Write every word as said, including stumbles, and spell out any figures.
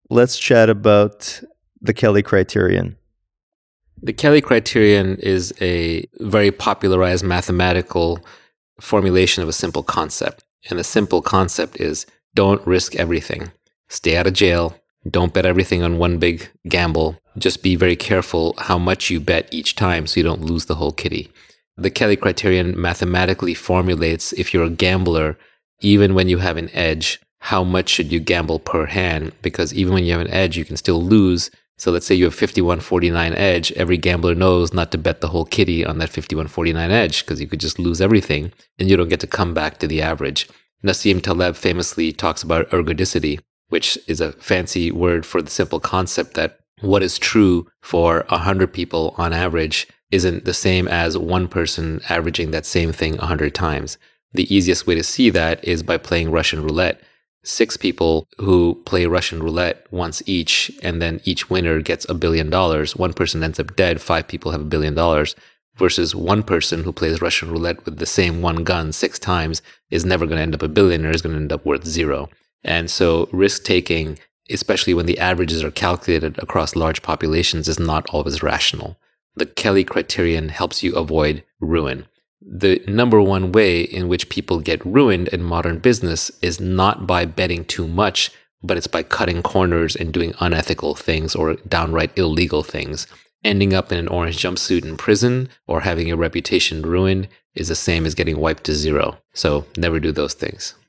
let's chat about the Kelly criterion. The Kelly criterion is a very popularized mathematical formulation of a simple concept. And the simple concept is don't risk everything. Stay out of jail. Don't bet everything on one big gamble. Just be very careful how much you bet each time so you don't lose the whole kitty. The Kelly criterion mathematically formulates, if you're a gambler, even when you have an edge, how much should you gamble per hand? Because even when you have an edge, you can still lose. So let's say you have fifty-one forty-nine edge. Every gambler knows not to bet the whole kitty on that fifty-one forty-nine edge because you could just lose everything and you don't get to come back to the average. Nassim Taleb famously talks about ergodicity, which is a fancy word for the simple concept that what is true for one hundred people on average isn't the same as one person averaging that same thing one hundred times. The easiest way to see that is by playing Russian roulette. Six people who play Russian roulette once each, and then each winner gets a billion dollars. One person ends up dead, five people have a billion dollars, versus one person who plays Russian roulette with the same one gun six times is never going to end up a billionaire, is going to end up worth zero. And so risk-taking, especially when the averages are calculated across large populations, is not always rational. The Kelly criterion helps you avoid ruin. The number one way in which people get ruined in modern business is not by betting too much, but it's by cutting corners and doing unethical things or downright illegal things. Ending up in an orange jumpsuit in prison or having your reputation ruined is the same as getting wiped to zero. So never do those things.